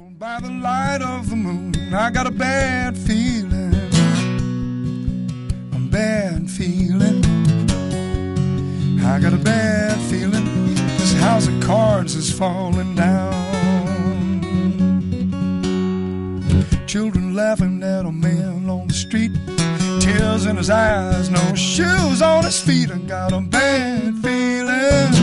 By the light of the moon, I got a bad feeling, a bad feeling. I got a bad feeling this house of cards is falling down. Children laughing at a man on the street, tears in his eyes, no shoes on his feet. I got a bad feeling,